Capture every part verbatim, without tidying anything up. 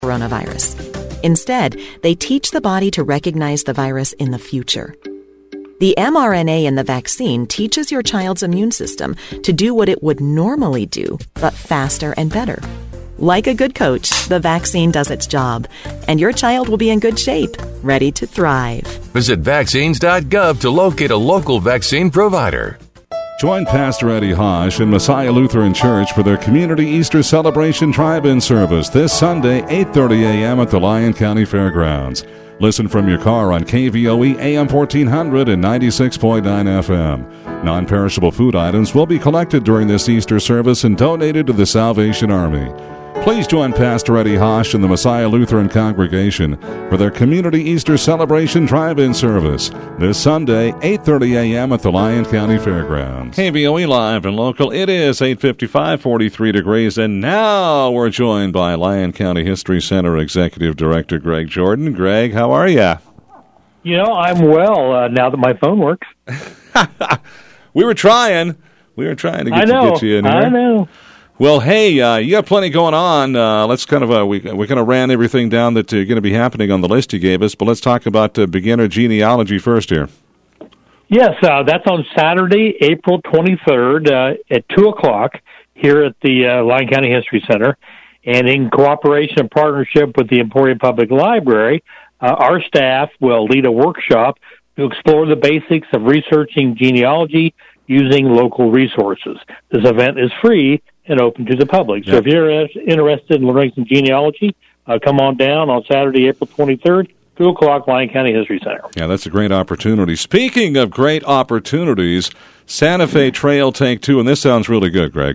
coronavirus. Instead, they teach the body to recognize the virus in the future. The mRNA in the vaccine teaches your child's immune system to do what it would normally do, but faster and better. Like a good coach, the vaccine does its job, and your child will be in good shape, ready to thrive. Visit vaccines dot gov to locate a local vaccine provider. Join Pastor Eddie Hosh and Messiah Lutheran Church for their Community Easter Celebration Drive-In service this Sunday, eight thirty a.m. at the Lyon County Fairgrounds. Listen from your car on K V O E A M fourteen hundred and ninety-six point nine F M. Non-perishable food items will be collected during this Easter service and donated to the Salvation Army. Please join Pastor Eddie Hosh and the Messiah Lutheran Congregation for their Community Easter Celebration Drive-In service this Sunday, eight thirty a.m. at the Lyon County Fairgrounds. K V O E Live and Local. It is eight fifty-five, forty-three degrees, and now we're joined by Lyon County History Center Executive Director Greg Jordan. Greg, how are you? You know, I'm well uh, now that my phone works. we were trying. We were trying to get, I know, to get you in here. I know. Well, hey, uh, you got plenty going on. Uh, let's kind of uh, we we kind of ran everything down that's uh, going to be happening on the list you gave us, but let's talk about uh, beginner genealogy first here. Yes, uh, that's on Saturday, April twenty-third uh, at two o'clock here at the uh, Lyon County History Center, and in cooperation and partnership with the Emporia Public Library, uh, our staff will lead a workshop to explore the basics of researching genealogy using local resources. This event is free and open to the public. So yep. if you're interested in learning some genealogy, uh, come on down on Saturday, April twenty-third, two o'clock, Lyon County History Center. Yeah, that's a great opportunity. Speaking of great opportunities, Santa Fe Trail Take Two, and this sounds really good, Greg.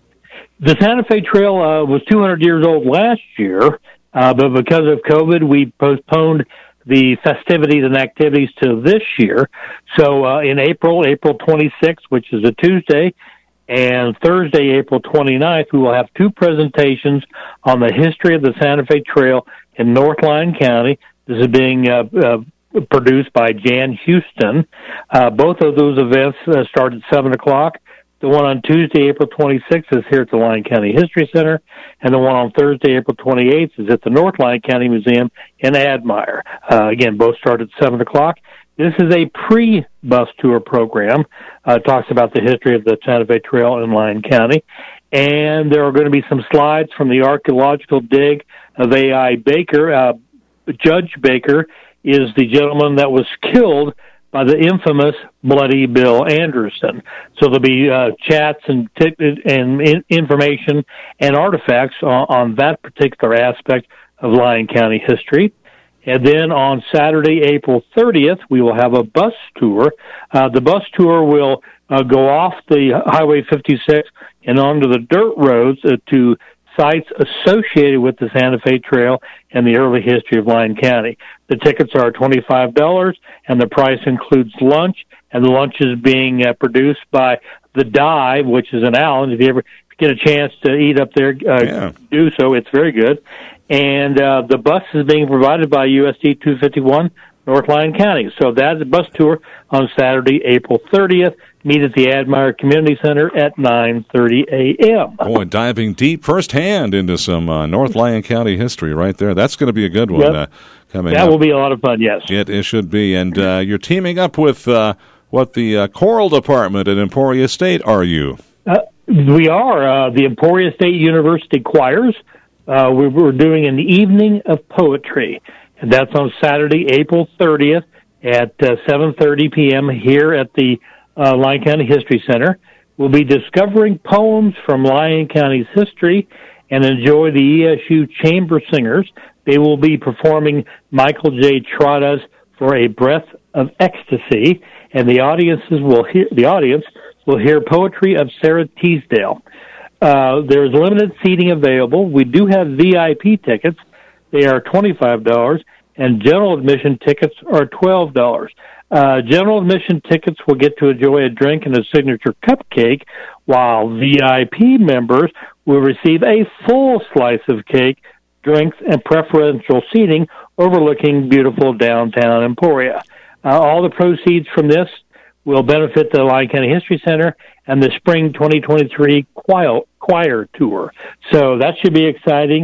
The Santa Fe Trail uh, was two hundred years old last year, uh, but because of COVID, we postponed the festivities and activities to this year. So uh, in April, April twenty-sixth, which is a Tuesday, and Thursday, April twenty-ninth, we will have two presentations on the history of the Santa Fe Trail in North Lyon County. This is being uh, uh, produced by Jan Houston. Uh, both of those events uh, start at seven o'clock. The one on Tuesday, April twenty-sixth, is here at the Lyon County History Center, and the one on Thursday, April twenty-eighth, is at the North Lyon County Museum in Admire. Uh, again, both start at seven o'clock. This is a pre-bus tour program. Uh, it talks about the history of the Santa Fe Trail in Lyon County. And there are going to be some slides from the archaeological dig of A I Baker. Uh, Judge Baker is the gentleman that was killed by the infamous Bloody Bill Anderson. So there'll be uh, chats and t- and in- information and artifacts on, on that particular aspect of Lyon County history. And then on Saturday, April thirtieth, we will have a bus tour. Uh, the bus tour will uh, go off the Highway fifty-six and onto the dirt roads uh, to sites associated with the Santa Fe Trail and the early history of Lyon County. The tickets are twenty-five dollars, and the price includes lunch, and the lunch is being uh, produced by The Dive, which is in Allen. If you ever get a chance to eat up there, uh, yeah. do so. It's very good. And uh, the bus is being provided by U S D two fifty-one, North Lyon County. So that's a bus tour on Saturday, April thirtieth. Meet at the Admire Community Center at nine thirty a.m. Boy, diving deep firsthand into some uh, North Lyon County history right there. That's going to be a good one yep. uh, coming That up. will be a lot of fun, yes. It, it should be. And uh, you're teaming up with, uh, what, the uh, choral department at Emporia State, are you? Uh, we are. Uh, the Emporia State University Choirs. Uh, we, we're doing an evening of poetry, and that's on Saturday, April thirtieth at uh, seven thirty p.m. here at the uh, Lyon County History Center. We'll be discovering poems from Lyon County's history and enjoy the E S U Chamber Singers. They will be performing Michael J. Trotta's For a Breath of Ecstasy, and the audiences will hear the audience will hear poetry of Sarah Teasdale. Uh, there's limited seating available. We do have V I P tickets. They are twenty-five dollars, and general admission tickets are twelve dollars. Uh, general admission tickets will get to enjoy a drink and a signature cupcake, while V I P members will receive a full slice of cake, drinks, and preferential seating overlooking beautiful downtown Emporia. Uh, all the proceeds from this will benefit the Lyon County History Center and the Spring twenty twenty-three choir, choir tour. So that should be exciting. Uh,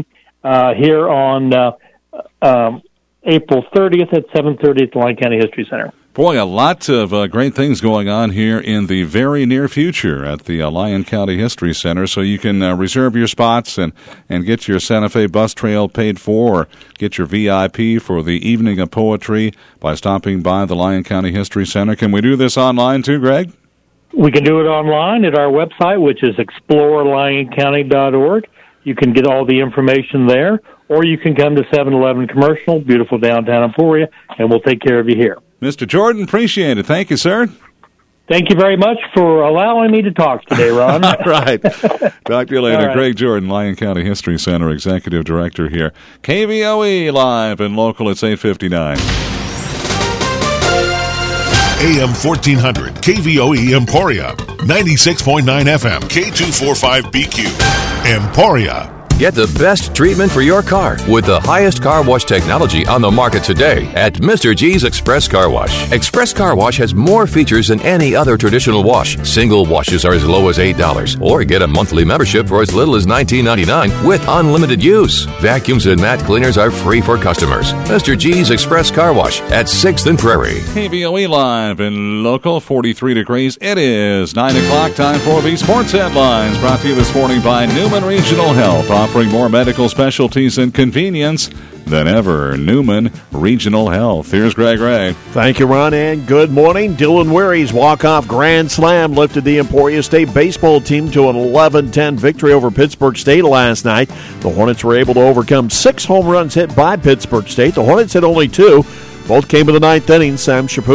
uh, here on uh, um, April thirtieth at seven thirty at the Lyon County History Center. Boy, a lot of uh, great things going on here in the very near future at the uh, Lyon County History Center. So you can uh, reserve your spots and, and get your Santa Fe bus trail paid for, or get your V I P for the Evening of Poetry by stopping by the Lyon County History Center. Can we do this online too, Greg? We can do it online at our website, which is explore lyon county dot org. You can get all the information there, or you can come to seven eleven Commercial, beautiful downtown Emporia, and we'll take care of you here. Mister Jordan, appreciate it. Thank you, sir. Thank you very much for allowing me to talk today, Ron. All right. Talk to you later. Right. Greg Jordan, Lyon County History Center Executive Director here. K V O E live and local. It's eight fifty-nine. A M fourteen hundred, K V O E Emporia, ninety-six point nine F M, K two forty-five B Q, Emporia. Get the best treatment for your car with the highest car wash technology on the market today at Mister G's Express Car Wash. Express Car Wash has more features than any other traditional wash. Single washes are as low as eight dollars, or get a monthly membership for as little as nineteen ninety-nine with unlimited use. Vacuums and mat cleaners are free for customers. Mister G's Express Car Wash at sixth and Prairie. K V O E live and local, forty-three degrees. It is nine o'clock, time for the sports headlines, brought to you this morning by Newman Regional Health, offering more medical specialties and convenience than ever. Newman Regional Health. Here's Greg Ray. Thank you, Ron, and good morning. Dylan Weary's walk-off grand slam lifted the Emporia State baseball team to an eleven ten victory over Pittsburgh State last night. The Hornets were able to overcome six home runs hit by Pittsburgh State. The Hornets hit only two. Both came in the ninth inning. Sam Chaput